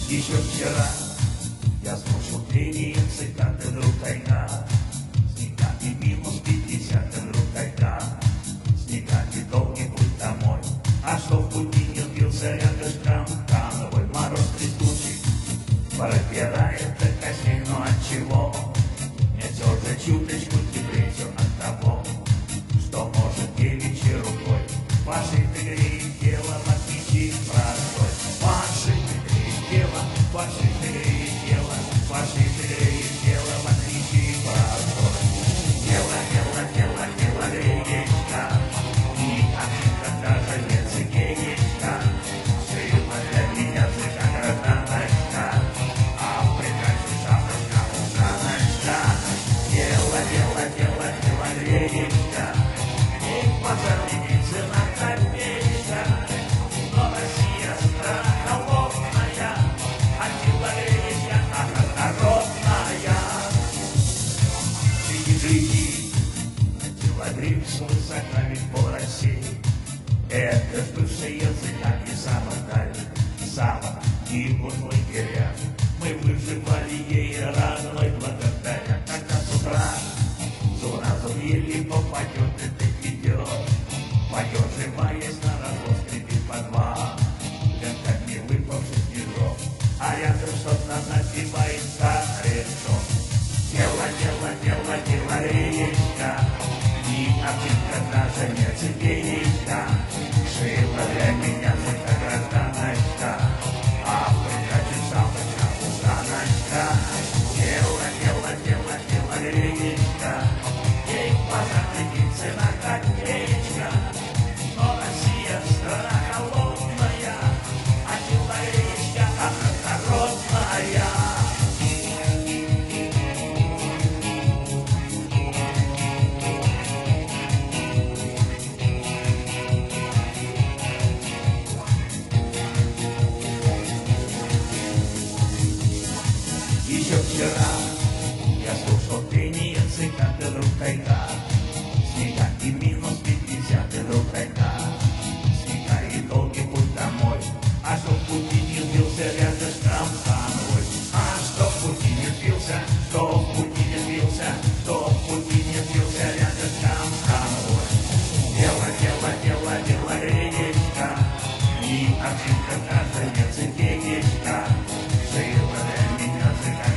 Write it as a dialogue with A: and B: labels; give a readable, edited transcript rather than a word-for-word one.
A: Еще вчера я слушал пение цикад, и вдруг тайга. Снега и минус 50, и вдруг тайга. Снега и долгий путь домой. А что в пути не сбился рядышком камновой мороз трескучий пропирает до костей, но отчего? Мне все же чуточку теплее все от того, что может девичьей рукой вашей греет тело в отличие простой. Вашей греет тело, вашей греет тело, вашей греет тело в отличие простой. Тело, тело, тело, тело греечка, и ошибка даже не цигеечка. Шила для меня цыка гражданочка, а в прикате шапочка ушаночка. Тело, тело, тело, тело греечка, и позаменится на копеечка. Но Россия страна холодная, а тело греечка наша народная. Гляди, гляди, телогрей свысока ведь по России. Это ж бывший язык, а не самодаль, сава и бурлагеря. Мы выживали ей родной благодаря, когда с утра сразу еле попадет это идет. Поеживаясь на развод скрипит подвал, как не выпавший снежок, а рядом что-то напивает корешок. Тело, тело, тело, тело реечка, и обчинка даже не цепенечка. Шила для меня цыка гражданочка, а в прикате шапочка ушаночка. Тело, тело, тело, тело реечка, ей позаглядится на копеечка. Но Россия страна холодная, а тело реечка народная. Еще вчера я слушал пение цикад, и вдруг тайга. Снега и минус 50, и вдруг тайга. Снега и долгий путь домой. А что в пути не сбился рядышком камновой? А что в пути не сбился? Что в пути не сбился? Что в пути не сбился рядышком камновой? Дело, дело, дело, дело греечка, и овчинка даже не цепенечка. Шила для меня цыка